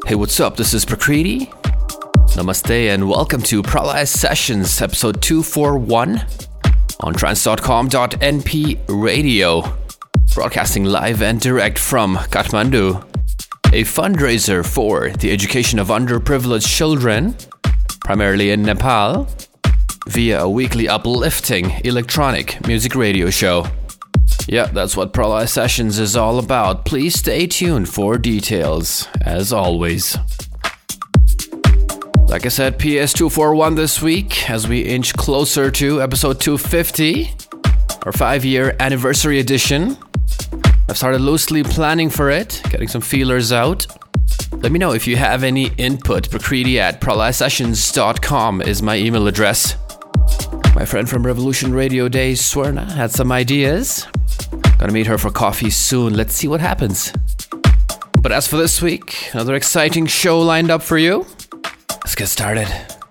Hey, what's up? This is Prakriti. Namaste and welcome to Pralaya Sessions, episode 241 on trance.com.np radio, broadcasting live and direct from Kathmandu, a fundraiser for the education of underprivileged children, primarily in Nepal, via a weekly uplifting electronic music radio show. Yeah, that's what Pralaya Sessions is all about. Please stay tuned for details, as always. Like I said, PS241 this week, as we inch closer to episode 250, our 5-year anniversary edition. I've started loosely planning for it, getting some feelers out. Let me know if you have any input. prakriti@pralayasessions.com is my email address. My friend from Revolution Radio Days, Swarna, had some ideas. Gonna meet her for coffee soon. Let's see what happens. But as for this week, another exciting show lined up for you. Let's get started.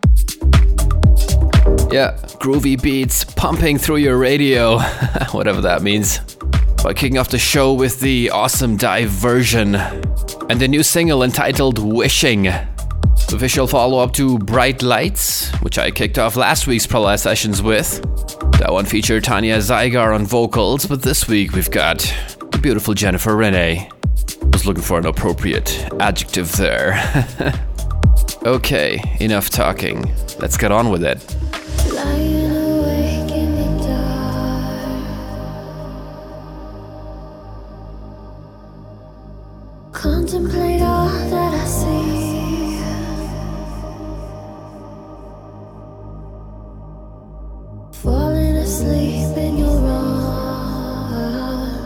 Yeah, groovy beats pumping through your radio, whatever that means. By kicking off the show with the awesome Diversion and the new single entitled Wishing. The official follow-up to Bright Lights, which I kicked off last week's Pralaya Sessions with. That one featured Tanya Zygar on vocals, but this week we've got the beautiful Jennifer Renee. I was looking for an appropriate adjective there. Okay, enough talking. Let's get on with it. Lying awake in the dark, contemplate all that I see. Falling asleep in your arms,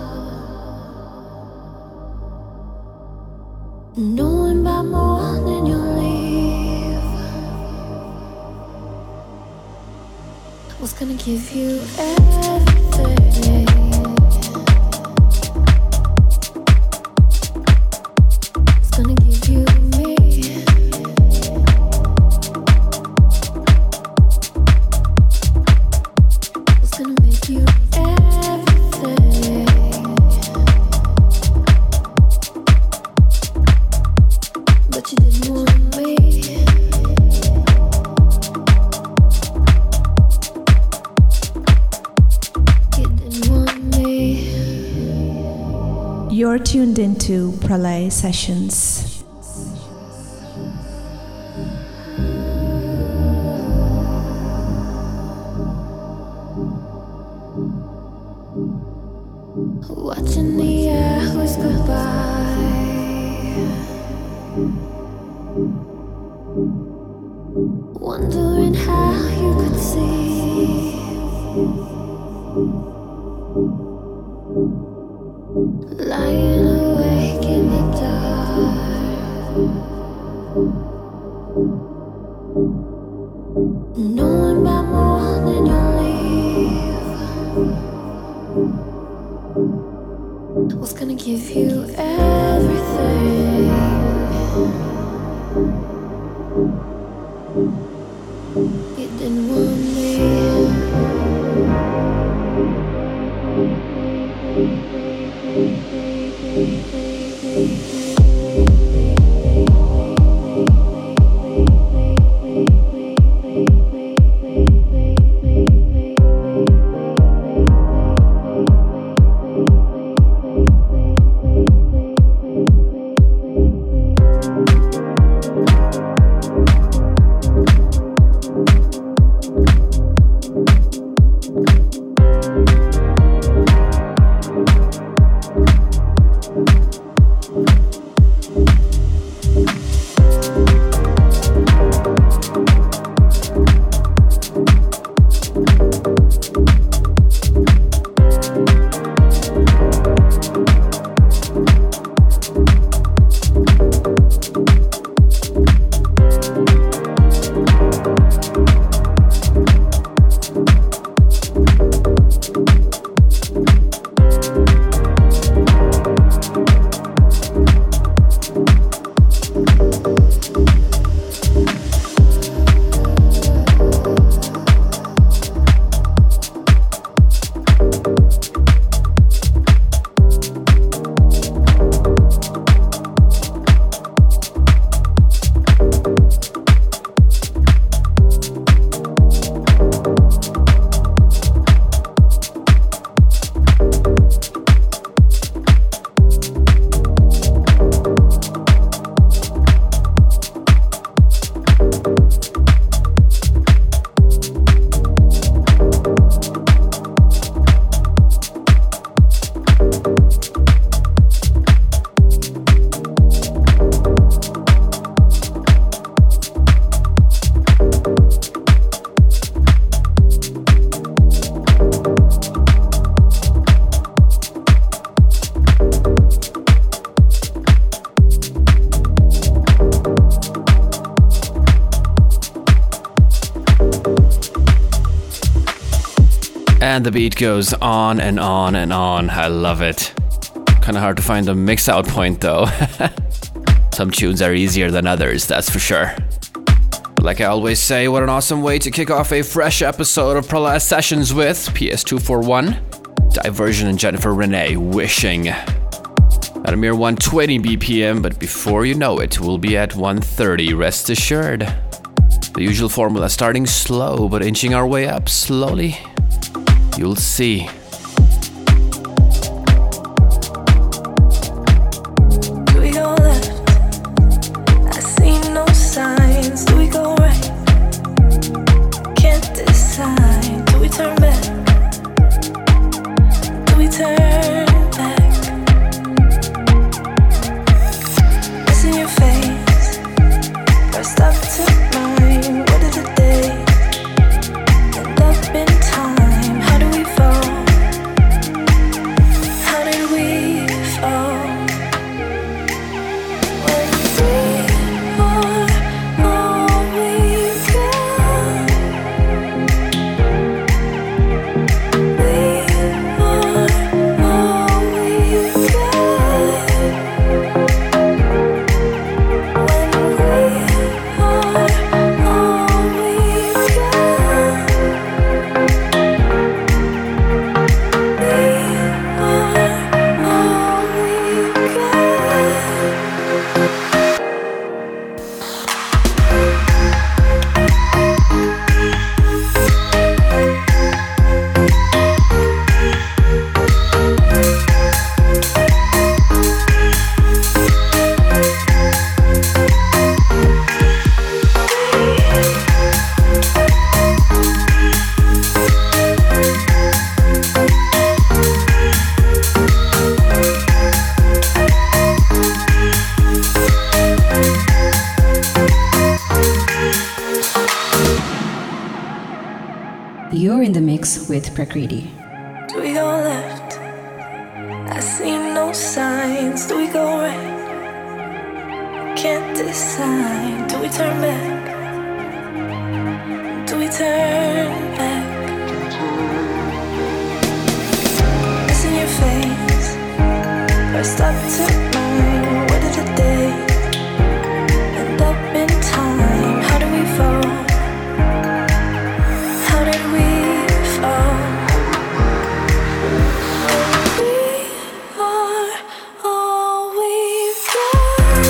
knowing by morning you'll leave. I was gonna give you everything. Was gonna give you me. Was gonna make you everything. But you didn't want me. You're tuned into Pralaya Sessions. Watching the air whisper by, wondering how you could see. Lying awake in the dark, knowing by morning you'll leave. I was gonna give you everything. You didn't want me. And the beat goes on and on and on. I love it. Kinda hard to find a mix out point though. Some tunes are easier than others, that's for sure. But like I always say, what an awesome way to kick off a fresh episode of Pralaya Sessions with PS241, Diversion and Jennifer Renee, Wishing. At a mere 120 BPM, but before you know it, we'll be at 130, rest assured. The usual formula, starting slow, but inching our way up slowly. You'll see. Do we go left? I see no signs. Do we go right? Can't decide. Do we turn back? Do we turn back? It's in your face. First up to mine. What is the day? End up in time. How do we fall? How did we fall? When we are all we got, we are all we got. When we are all we got, we You're in the mix with Prakriti. Do we go left? I see no signs. Do we go right? Can't decide. Do we turn back? Do we turn back? It's in your face. First up to mine. What is the day? End up in time. How do we fall? How did we fall? We are all we've got.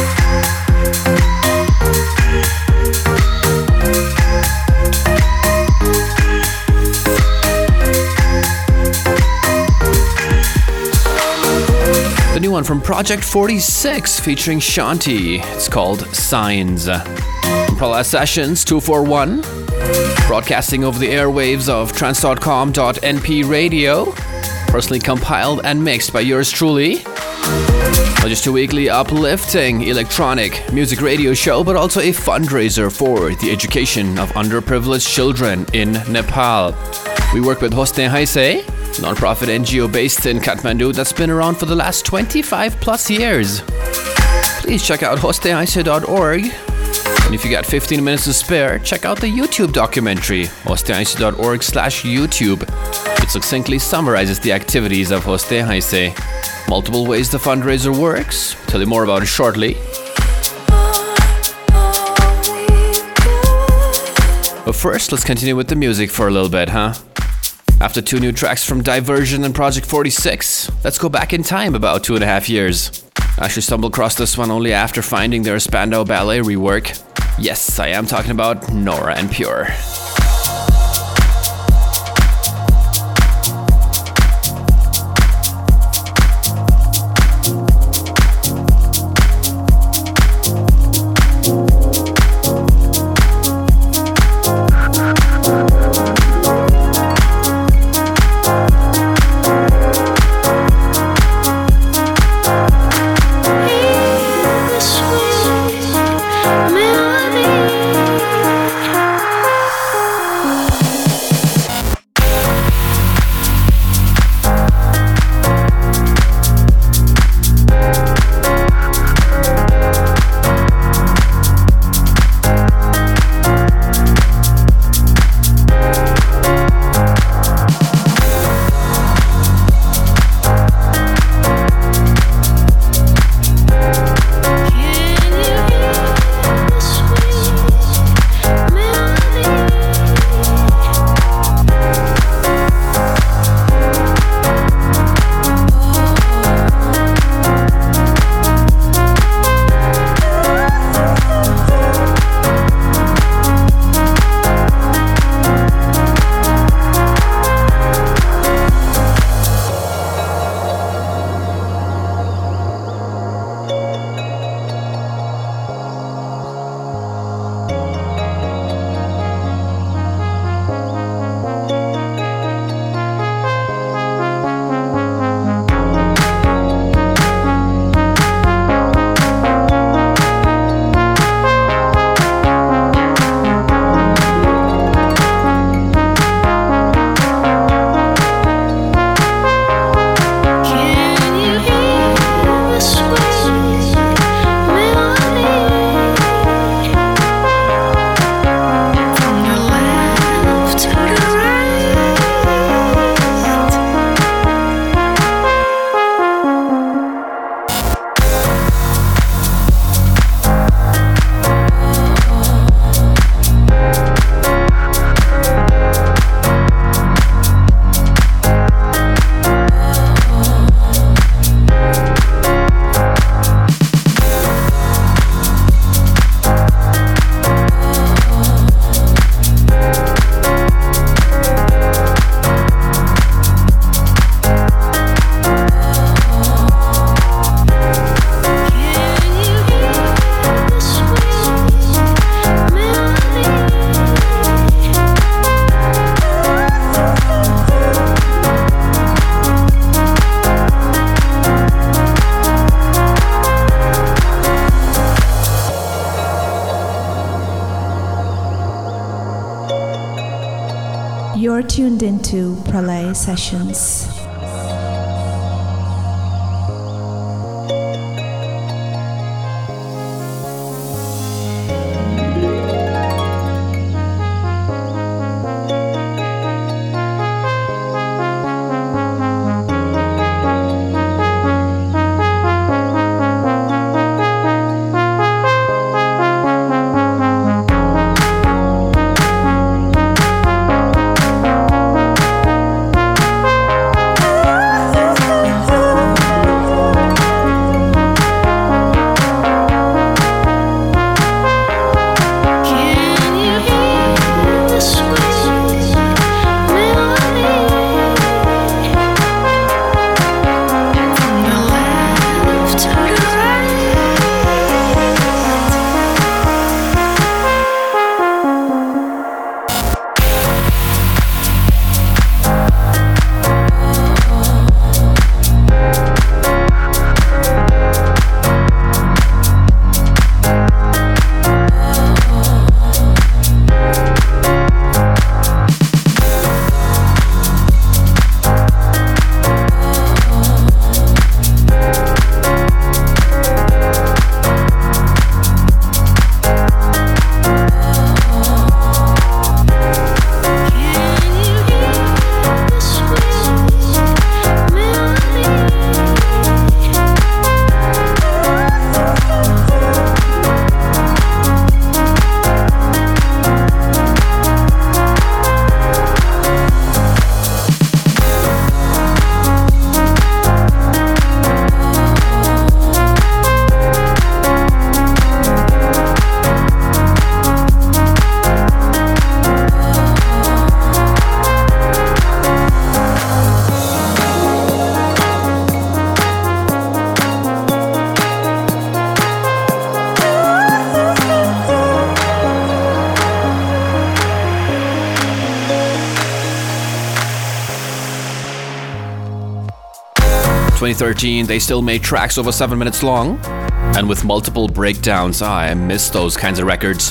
The new one from Project 46 featuring Shanti. It's called Signs. From Pralaya Sessions 241. Broadcasting over the airwaves of trance.com.np radio. Personally compiled and mixed by yours truly. Not just a weekly uplifting electronic music radio show, but also a fundraiser for the education of underprivileged children in Nepal. We work with Hoste Haise, non-profit NGO based in Kathmandu that's been around for the last 25 plus years. Please check out hostehaise.org. And if you got 15 minutes to spare, check out the YouTube documentary, hostehaise.org/YouTube. It succinctly summarizes the activities of Hoste Haise. Multiple ways the fundraiser works. Tell you more about it shortly. But first, let's continue with the music for a little bit, huh? After two new tracks from Diversion and Project 46, let's go back in time about 2.5 years. I actually stumbled across this one only after finding their Spandau Ballet rework. Yes, I am talking about Nora En Pure. Melody. You're tuned into Pralay Sessions. In 2013, they still made tracks over 7 minutes long, and with multiple breakdowns. I miss those kinds of records.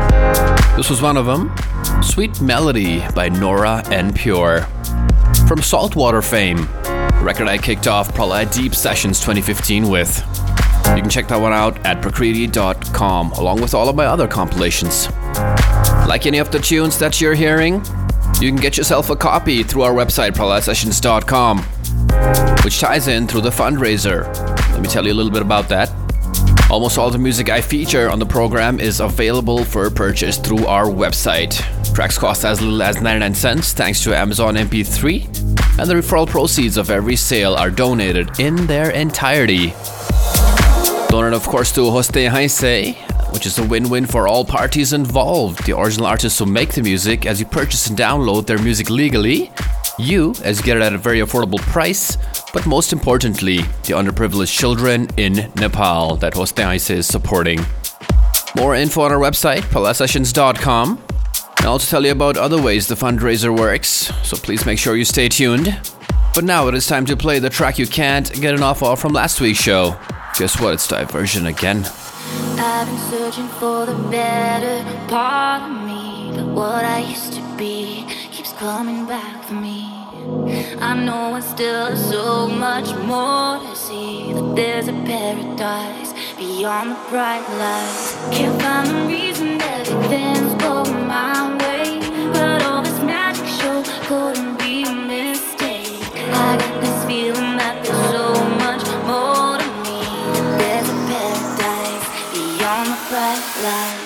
This was one of them, Sweet Melody by Nora En Pure. From Saltwater fame, the record I kicked off Pralay Deep Sessions 2015 with. You can check that one out at prakriti.com, along with all of my other compilations. Like any of the tunes that you're hearing, you can get yourself a copy through our website, pralaysessions.com, which ties in through the fundraiser. Let me tell you a little bit about that. Almost all the music I feature on the program is available for purchase through our website. Tracks cost as little as 99 cents thanks to Amazon MP3, and the referral proceeds of every sale are donated in their entirety. Donate, of course, to Hoste Haise, which is a win-win for all parties involved. The original artists who make the music, as you purchase and download their music legally, you, as you get it at a very affordable price, but most importantly, the underprivileged children in Nepal that Hoste Haise is supporting. More info on our website, pralaysessions.com. I'll also tell you about other ways the fundraiser works, so please make sure you stay tuned. But now it is time to play the track you can't get enough of from last week's show. Guess what? It's Diversion again. I've been searching for the better part of me, but what I used to be keeps coming back for me. I know I still have so much more to see, that there's a paradise beyond the bright lights. Can't find the reason everything's going my way, but all this magic show couldn't be a mistake. I got this feeling that there's so much more to me, that there's a paradise beyond the bright lights.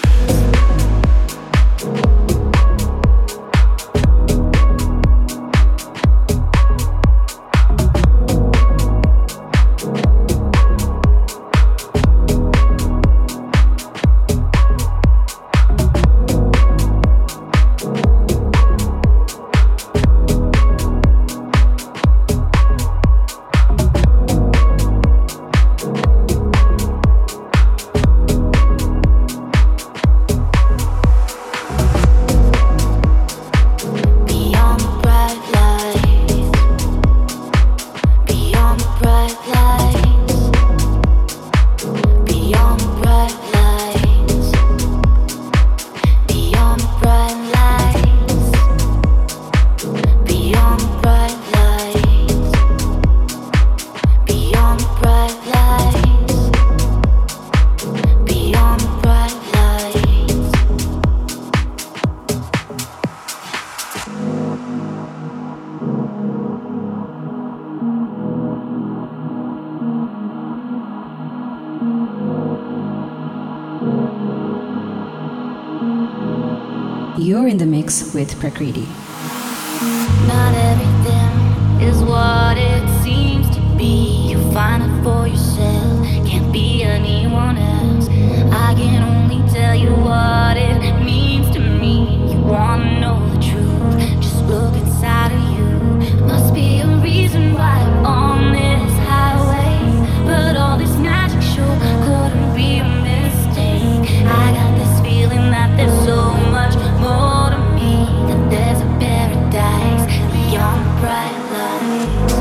You're in the mix with Prakriti. Not everything is what it seems to be. You find it for yourself, can't be anyone else. I can only tell you what it means to me. You wanna know the truth, just look inside of you. Must be a reason why I'm on this highway, but all this magic sure couldn't be a mistake. I got this feeling that there's so much more to me, that there's a paradise beyond the bright lights,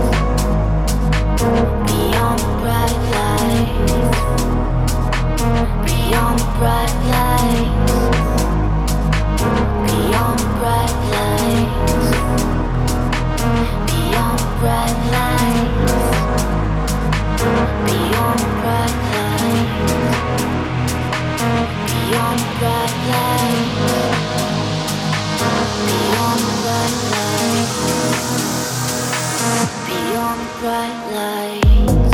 beyond the bright lights, beyond the bright lights, beyond the bright lights, beyond the bright lights, beyond the bright lights, beyond the bright lights, beyond the bright lights, beyond the bright lights.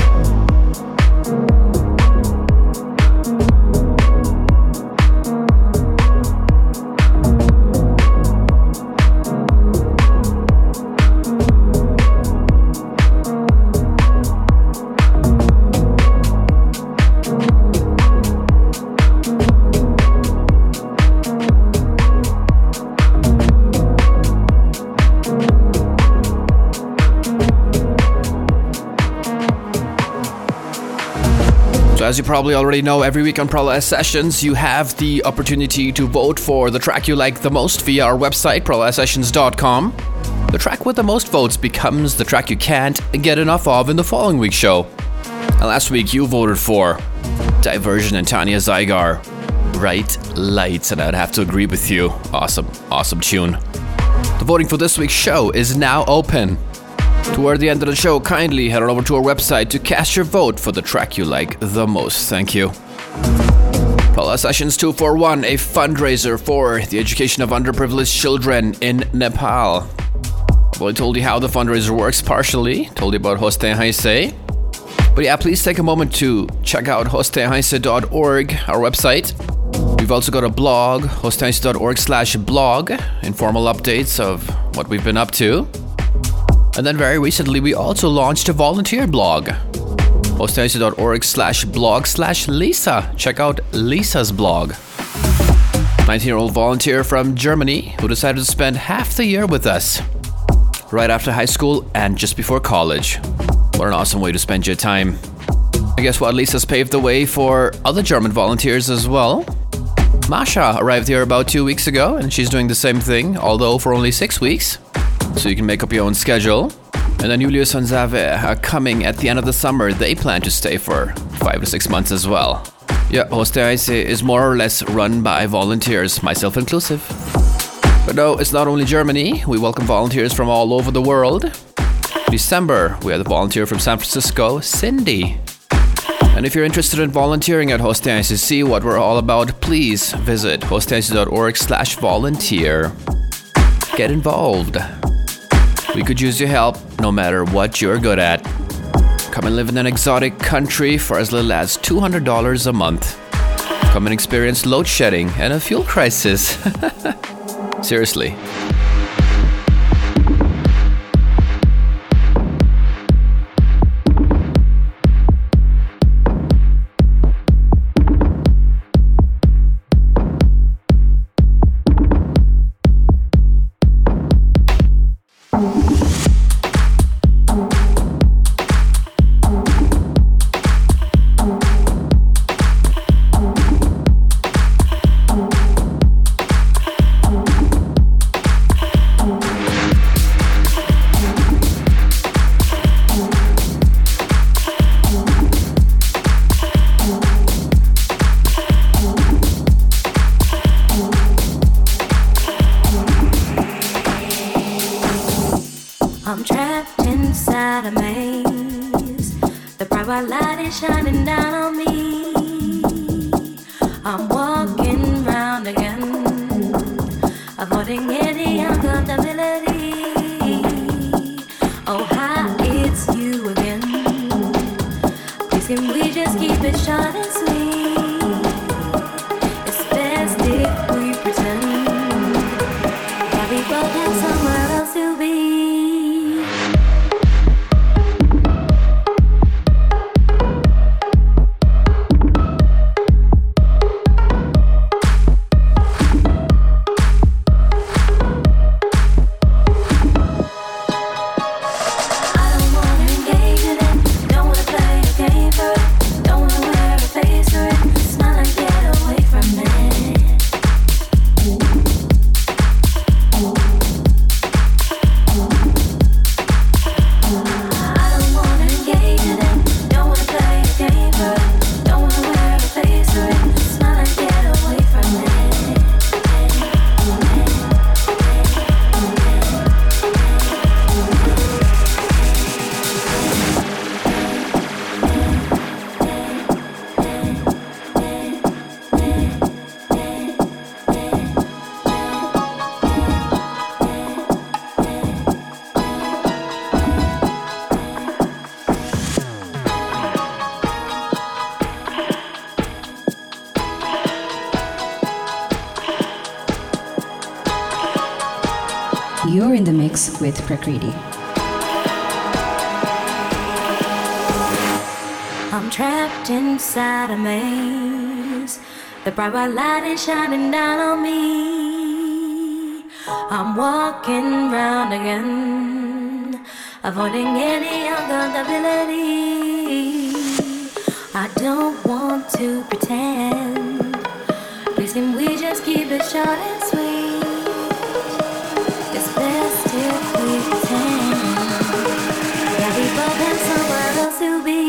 As you probably already know, every week on Prolaz Sessions, you have the opportunity to vote for the track you like the most via our website, prolazsessions.com. The track with the most votes becomes the track you can't get enough of in the following week's show. And last week, you voted for Diversion and Tanya Zygar, Bright Lights, and I'd have to agree with you. Awesome tune. The voting for this week's show is now open. Toward the end of the show, kindly head on over to our website to cast your vote for the track you like the most. Thank you. Prolaz Sessions 241, a fundraiser for the education of underprivileged children in Nepal. I've only told you how the fundraiser works partially, told you about Hoste Haise. But yeah, please take a moment to check out hostehaise.org, our website. We've also got a blog, hostehaise.org/blog, informal updates of what we've been up to. And then very recently, we also launched a volunteer blog, hostehaise.org/blog/Lisa. Check out Lisa's blog. 19-year-old volunteer from Germany who decided to spend half the year with us, right after high school and just before college. What an awesome way to spend your time. And guess what? Lisa's paved the way for other German volunteers as well. Masha arrived here about 2 weeks ago, and she's doing the same thing, although for only 6 weeks. So you can make up your own schedule. And then Julius and Zave are coming at the end of the summer. They plan to stay for 5 to 6 months as well. Yeah, Hoste Haise is more or less run by volunteers, myself inclusive. But no, it's not only Germany. We welcome volunteers from all over the world. December, we have the volunteer from San Francisco, Cindy. And if you're interested in volunteering at Hoste Haise, see what we're all about, please visit hostehaise.org/volunteer. Get involved. We could use your help no matter what you're good at. Come and live in an exotic country for as little as $200 a month. Come and experience load shedding and a fuel crisis. Seriously. I'm trapped inside a maze. The bright white light is shining down on me. I'm walking round again, avoiding any uncomfortability. Oh, hi, it's you again. Please can we just keep it short and sweet? It's best if we pretend You're in the mix with Prakriti. I'm trapped inside a maze. The bright white light is shining down on me. I'm walking round again, avoiding any uncomfortability. I don't want to pretend. Please can we just keep it short and sweet? It's best if we pretend that we both have somewhere else to be.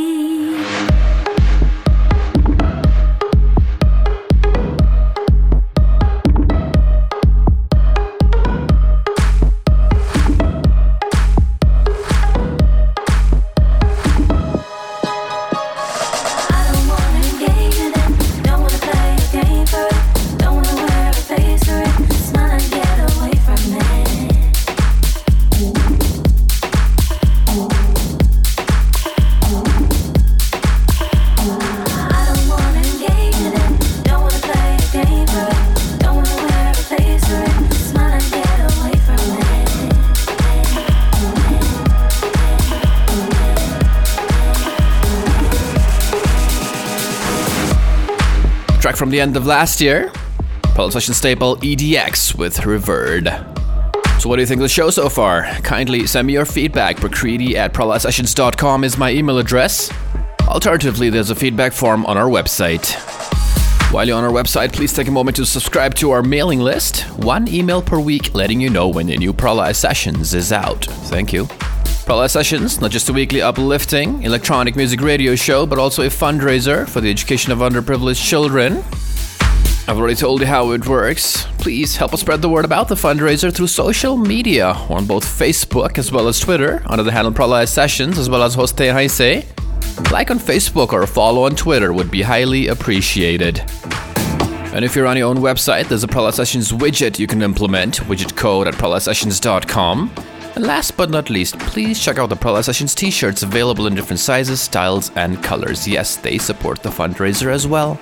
From the end of last year, Prolé Session staple EDX with Reverd. So what do you think of the show so far? Kindly send me your feedback. prakriti@prolésessions.com is my email address. Alternatively, there's a feedback form on our website. While you're on our website, please take a moment to subscribe to our mailing list. 1 email per week letting you know when the new Prolé Sessions is out. Thank you. Prolé Sessions, not just a weekly uplifting electronic music radio show, but also a fundraiser for the education of underprivileged children. I've already told you how it works. Please help us spread the word about the fundraiser through social media, on both Facebook as well as Twitter, under the handle Prolé Sessions, as well as Hostei Haise. Like on Facebook or follow on Twitter would be highly appreciated. And if you're on your own website, there's a Prolé Sessions widget you can implement, widget code at prolésessions.com. And last but not least, please check out the Prolé Sessions t-shirts available in different sizes, styles, and colors. Yes, they support the fundraiser as well.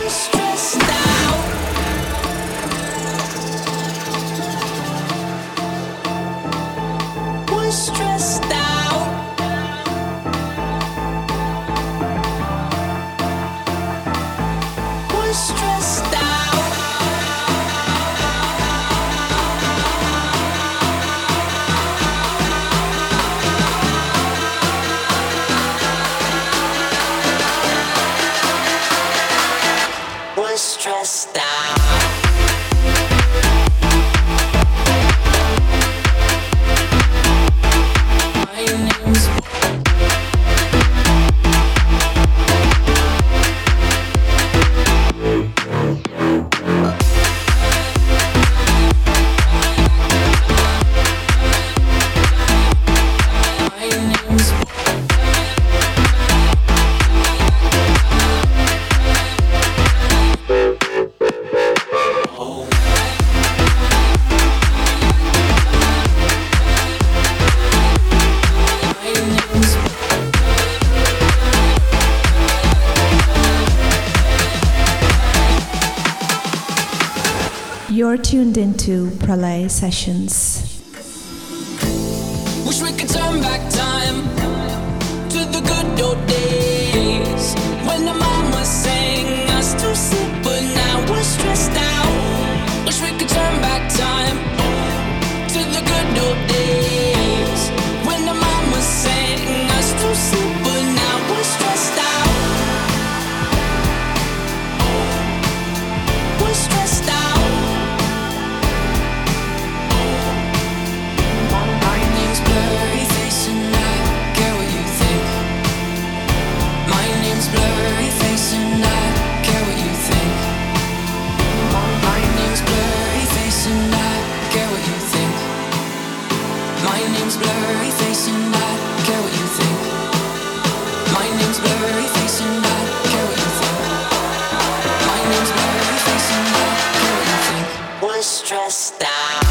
You're tuned into Prolé Sessions. Wish we could turn back time to the good old days when the mama sang us to sleep, but now we're stressed out. Wish we could turn back time to the good old days when the mama sang us to sleep, but now we're stressed out. We're stressed out. Blurry face and I care what you think. My name's blurry face and I care what you think. My name's blurry face and I care what you think. My name's blurry face and I care what you think. My name's blurry face and I care what you think. My name's blurry face and I care what you think. We're stressed out.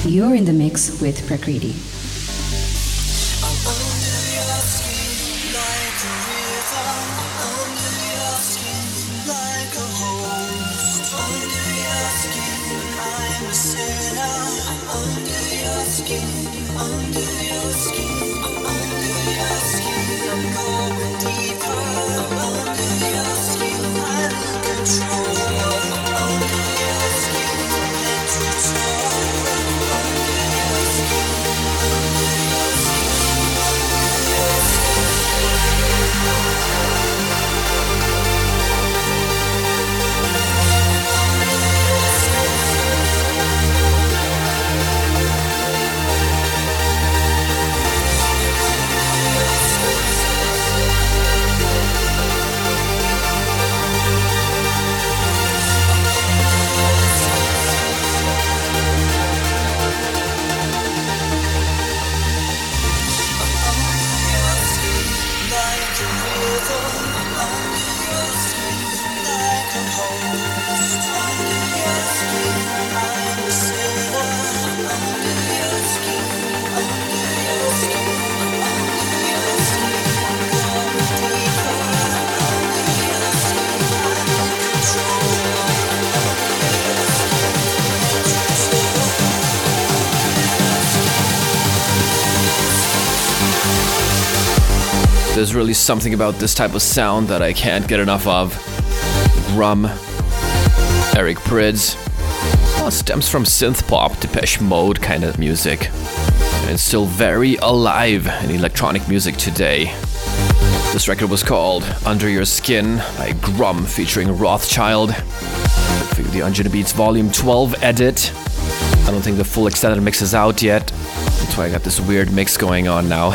You're in the mix with Prakriti. There's really something about this type of sound that I can't get enough of. Grum, Eric Prydz. Well, it stems from synth pop, Depeche Mode kind of music. And it's still very alive in electronic music today. This record was called Under Your Skin by Grum featuring Rothschild. The Anjuna Beats Volume 12 edit. I don't think the full extended mix is out yet. That's why I got this weird mix going on now.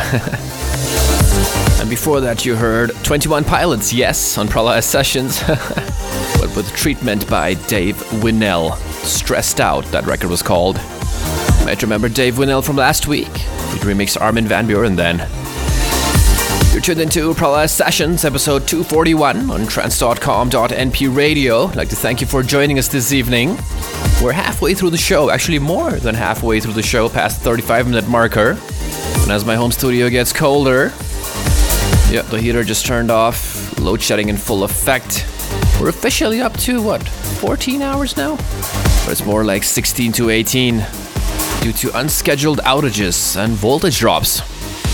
And before that you heard 21 Pilots, yes, on Pralaya Sessions, but with treatment by Dave Winnell. Stressed Out, that record was called. You might remember Dave Winnell from last week. He'd remixed Armin van Buuren then. You're tuned into Pralaya Sessions, episode 241 on trance.com.np radio. I'd like to thank you for joining us this evening. We're halfway through the show, actually more than halfway through the show, past the 35-minute marker. And as my home studio gets colder, yeah, the heater just turned off, load shedding in full effect. We're officially up to, 14 hours now? But it's more like 16 to 18 due to unscheduled outages and voltage drops.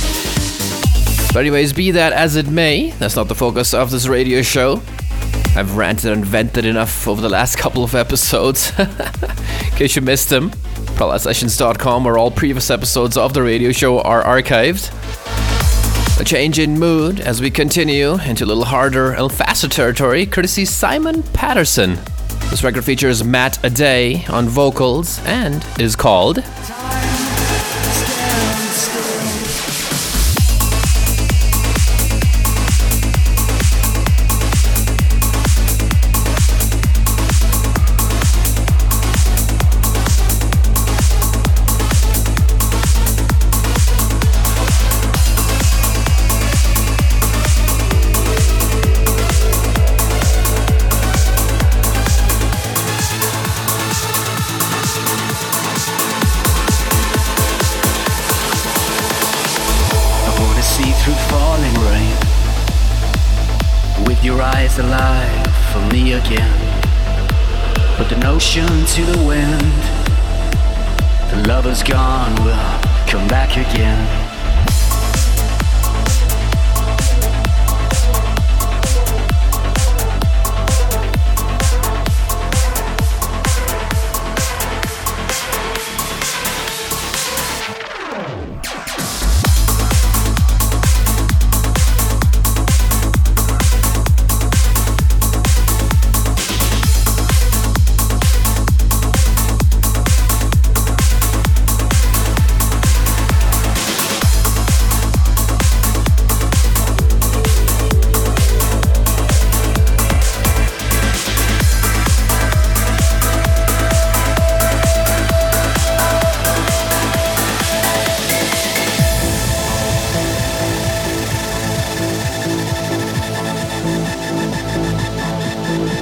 But anyways, be that as it may, that's not the focus of this radio show. I've ranted and vented enough over the last couple of episodes. In case you missed them, pralayasessions.com, where all previous episodes of the radio show are archived. A change in mood as we continue into a little harder and faster territory, courtesy Simon Patterson. This record features Matt Aday on vocals and is called alive for me again. Put the notion to the wind. The lover's gone, we'll come back again.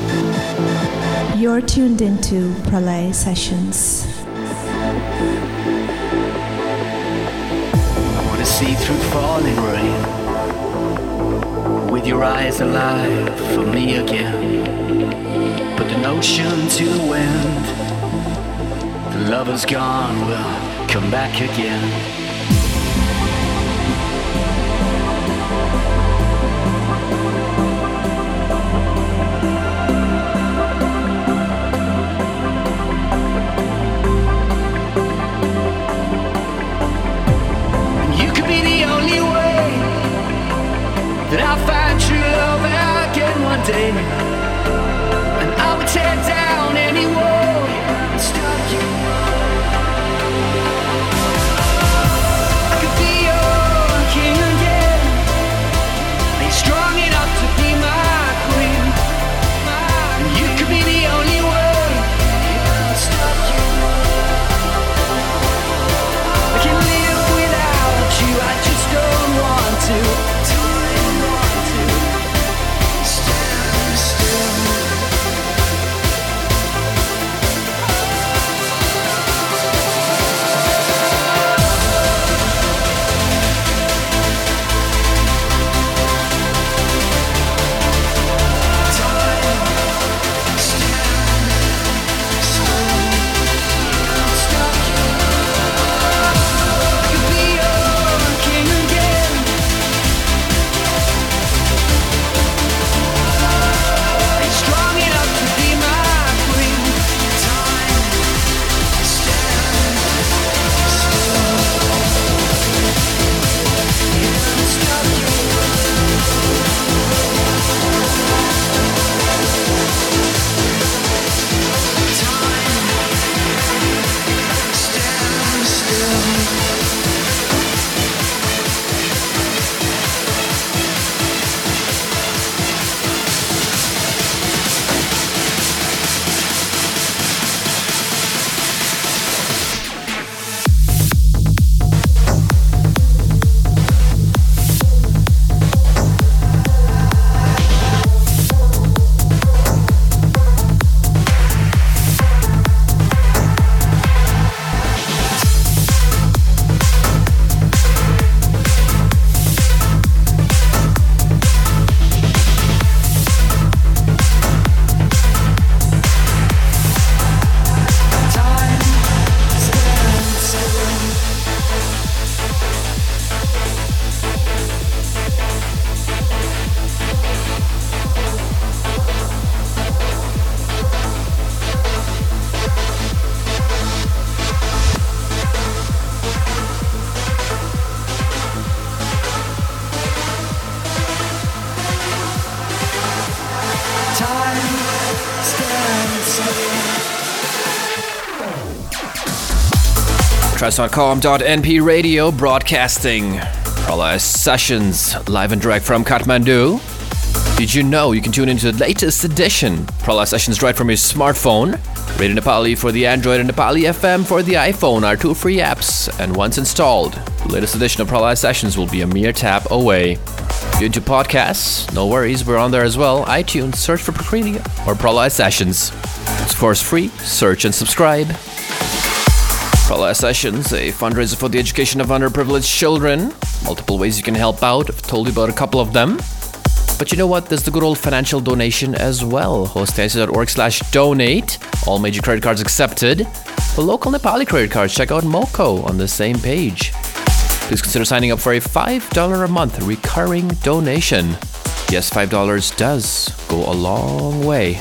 You're tuned into Pralaya Sessions. see through falling rain. With your eyes alive for me again. Put the notion to the wind. The lover's gone, we'll come back again. That I'll find true love again one day, and I would tear down any wall and stop you. I could be your king again. Are you strong enough to be my queen? And you could be the only way to stop you. I can live without you, I just don't want to. Trance.com.np Radio broadcasting Prolais Sessions live and direct from Kathmandu. Did you know you can tune into the latest edition Prolais Sessions right from your smartphone? Radio Nepali for the Android and Nepali FM for the iPhone are two free apps, and once installed, the latest edition of Prolais Sessions will be a mere tap away. If you're into podcasts, no worries, we're on there as well. iTunes, search for Prakriti or Prolais Sessions. It's of course free, search and subscribe. Prolais Sessions, a fundraiser for the education of underprivileged children. Multiple ways you can help out. I've told you about a couple of them. But you know what? There's the good old financial donation as well. hostnc.org/donate. All major credit cards accepted. For local Nepali credit cards, check out MoCo on the same page. Please consider signing up for a $5 a month recurring donation. Yes, $5 does go a long way.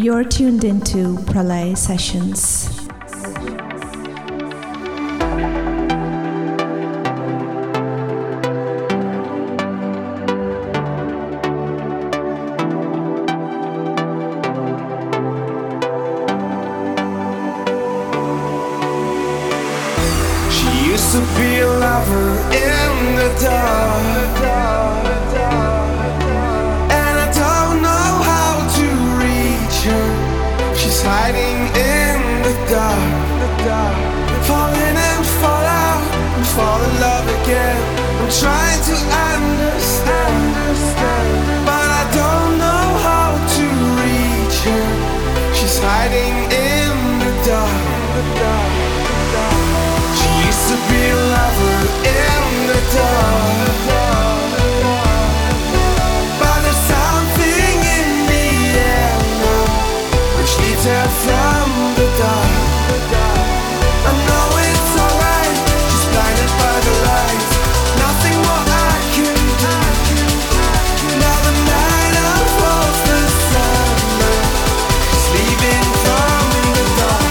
You're tuned into Pralay Sessions. To be a lover in the dark, and I don't know how to reach her. She's hiding in the dark, falling and fall out and fall in love again. I'm trying to understand, but I don't know how to reach her. She's hiding in the dark. To be a lover in the dark, but there's something in the air now which leads her from the dark. I know it's alright, she's blinded by the lights. Nothing more I can do. Now the night unfolds the sun, she's leaving from the dark.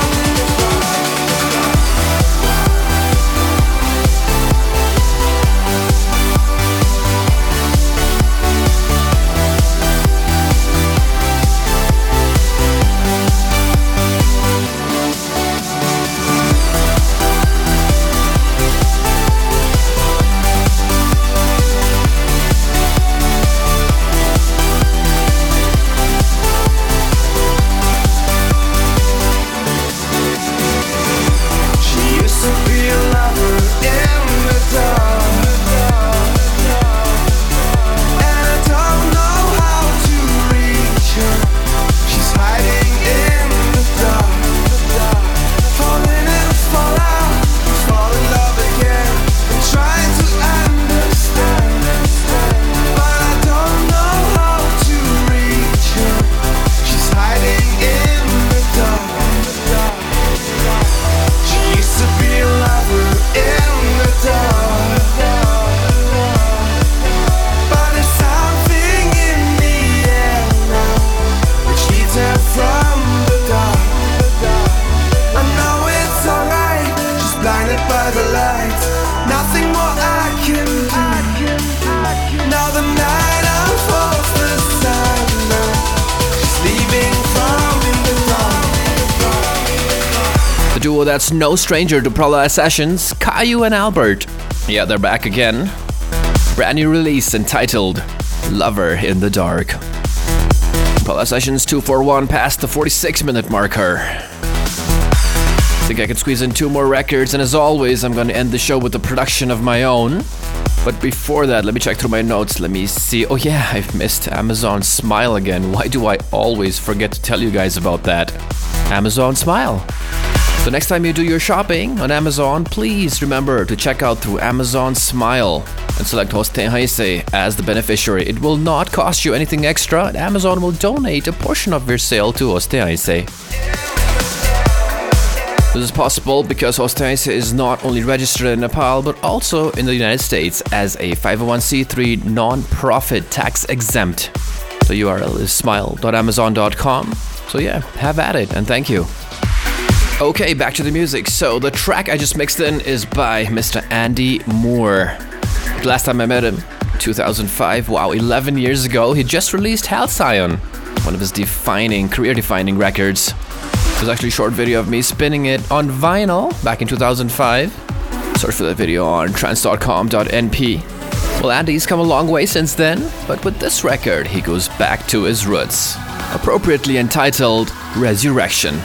That's no stranger to Pralay Sessions, Caillou and Albert. Yeah, they're back again. Brand new release entitled Lover in the Dark. Pralay Sessions 241 past the 46-minute marker. Think I can squeeze in 2 more records, and as always, I'm going to end the show with a production of my own. But before that, let me check through my notes. Let me see. Oh yeah, I've missed Amazon Smile again. Why do I always forget to tell you guys about that? Amazon Smile. So next time you do your shopping on Amazon, please remember to check out through Amazon Smile and select Hostin Heise as the beneficiary. It will not cost you anything extra, and Amazon will donate a portion of your sale to Hostin Heise. This is possible because Hostin Heise is not only registered in Nepal but also in the United States as a 501c3 non-profit tax exempt. The URL is smile.amazon.com. So yeah, have at it and thank you. Okay, back to the music. So the track I just mixed in is by Mr. Andy Moore. The last time I met him, 2005, wow, 11 years ago, he just released Halcyon, one of his career-defining records. There's actually a short video of me spinning it on vinyl back in 2005. Search for that video on trance.com.np. Well, Andy's come a long way since then, but with this record, he goes back to his roots, appropriately entitled Resurrection.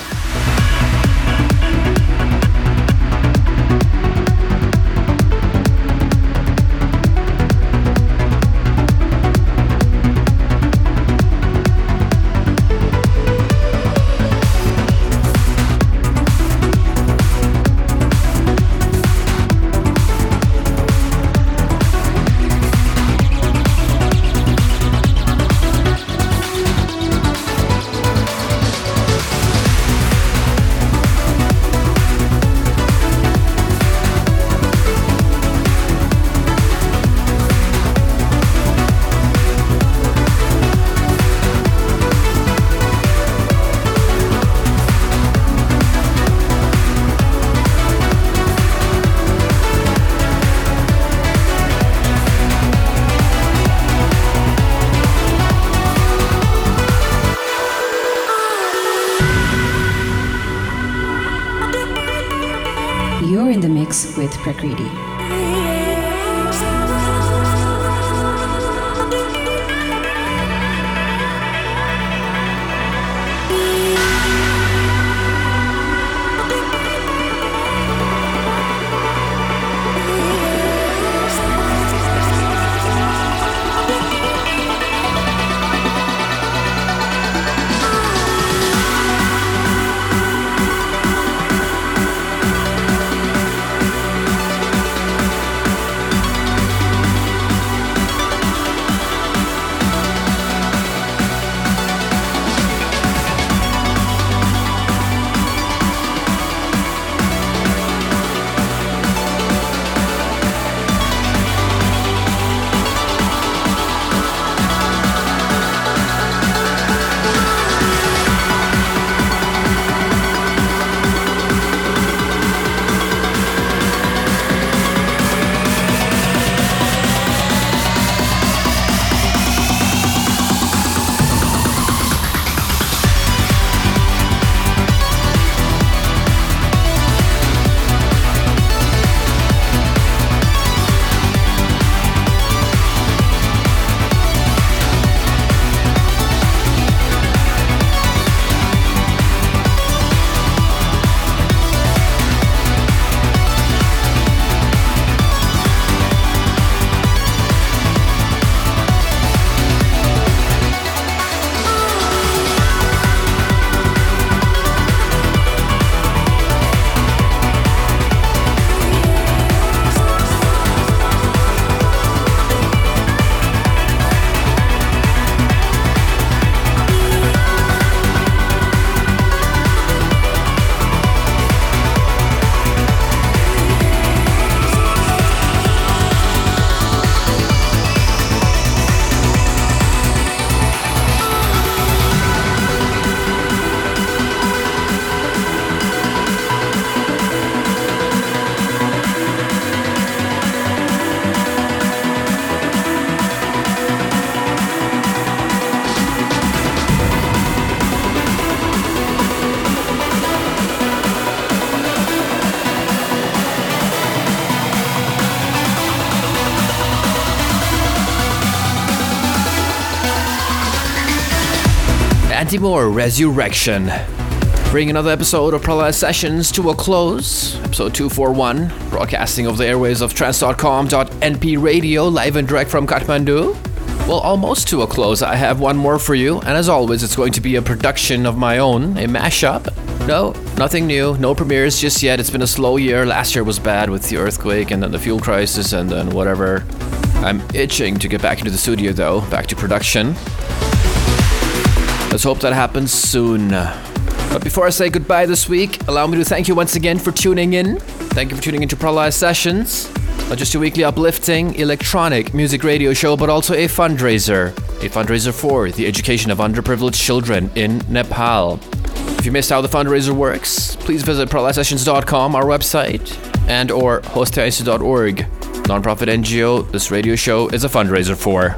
with Prakriti. Anti-More Resurrection. Bring another episode of Pralaya Sessions to a close. Episode 241, broadcasting over the airways of trans.com.np radio, live and direct from Kathmandu. Well, almost to a close. I have one more for you, and as always, it's going to be a production of my own, a mashup. No, nothing new, no premieres just yet. It's been a slow year. Last year was bad with the earthquake and then the fuel crisis and then whatever. I'm itching to get back into the studio though, back to production. Let's hope that happens soon. But before I say goodbye this week, allow me to thank you once again for tuning in. Thank you for tuning into Pralaya Sessions. Not just a weekly uplifting electronic music radio show, but also a fundraiser. A fundraiser for the education of underprivileged children in Nepal. If you missed how the fundraiser works, please visit pralayasessions.com, our website, and or hostice.org. Non-profit NGO this radio show is a fundraiser for.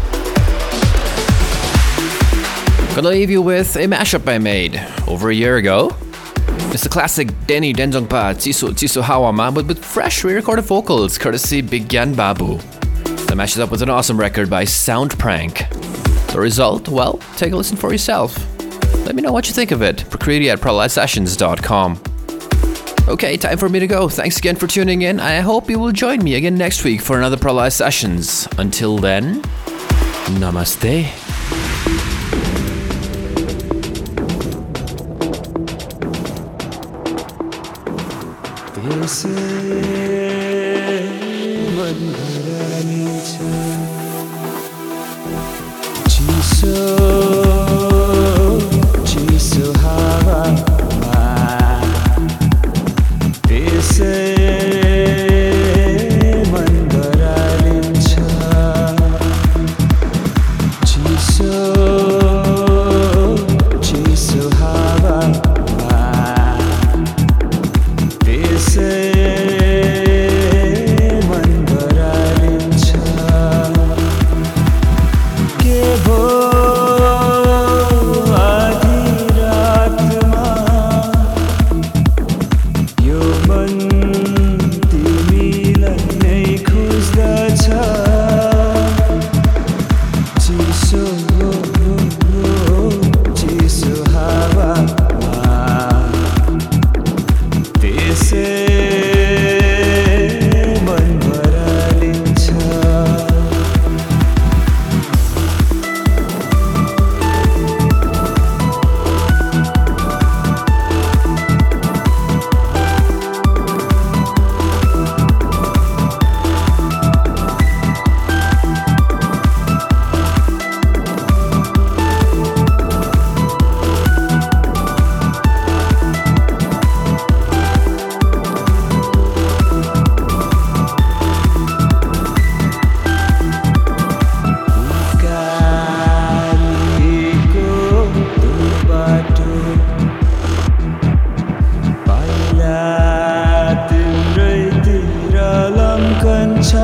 Gonna leave you with a mashup I made over a year ago. It's the classic Denny Denzongpa Tsisu Hawama, but with fresh re-recorded vocals courtesy Big Gyan Babu. That matches up with an awesome record by Soundprank. The result? Well, take a listen for yourself. Let me know what you think of it. Prakriti at pralayasessions.com. Okay, time for me to go. Thanks again for tuning in. I hope you will join me again next week for another Pralaya Sessions. Until then, namaste. के भो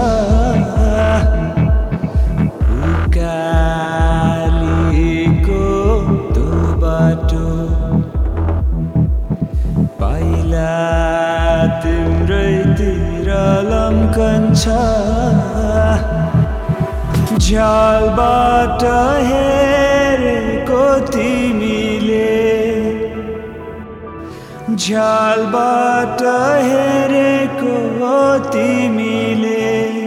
उकालीको त्यो बाटो पाइला तिम्रैतिर लम्कन्छ झ्यालबाट हेरेको तिमीले झ्यालबाट हेरेको तिमीले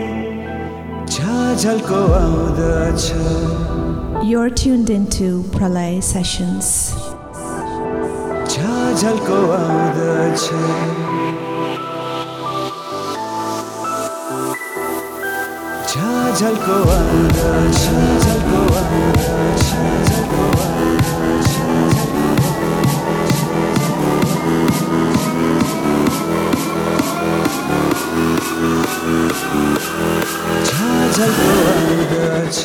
झझल्को आउँदछ You're tuned into Pralay Sessions. झझल्को आउँदछ झझल्को आउँदछ झझल्को आउँदछ झझल्को आउँदछ झझल्को आउँदछ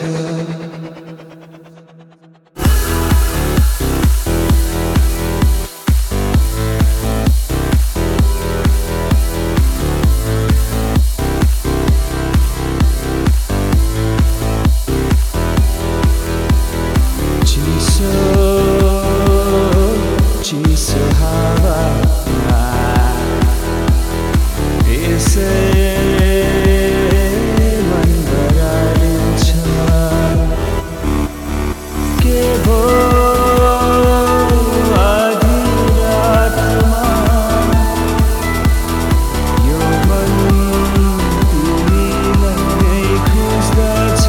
चिसो हावामा त्यसै मन बरालिन्छ के भो आधी रातमा यो मन तिमीलाई खोज्दछ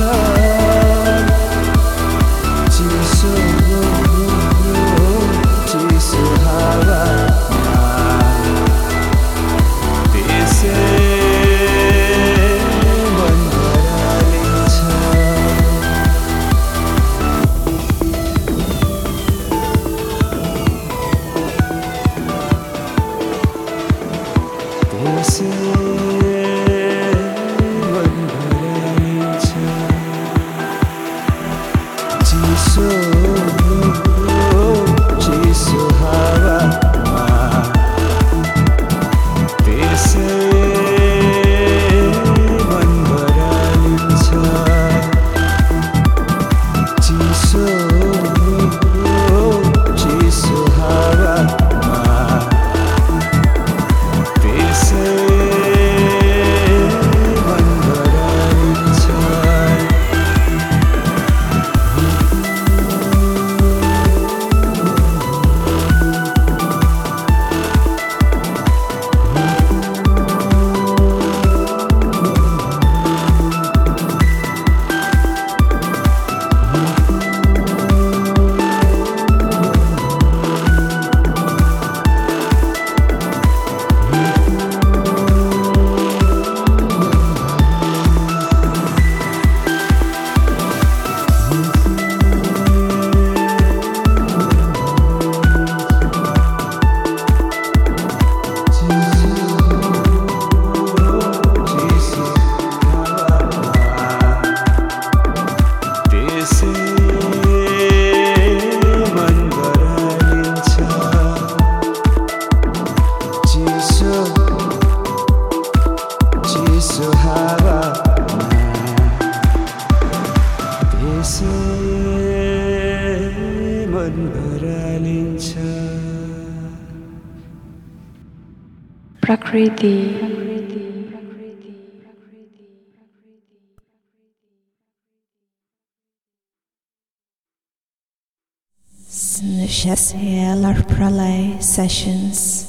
चिसो हावामा त्यसै मन बरालिन्छ त्यसै मन बरालिन्छ चिसो हावामा त्यसै मन बरालिन्छ चिसो हावामा त्यसै मन बरालिन्छ Prakriti. Snushaselar Pralay Sessions.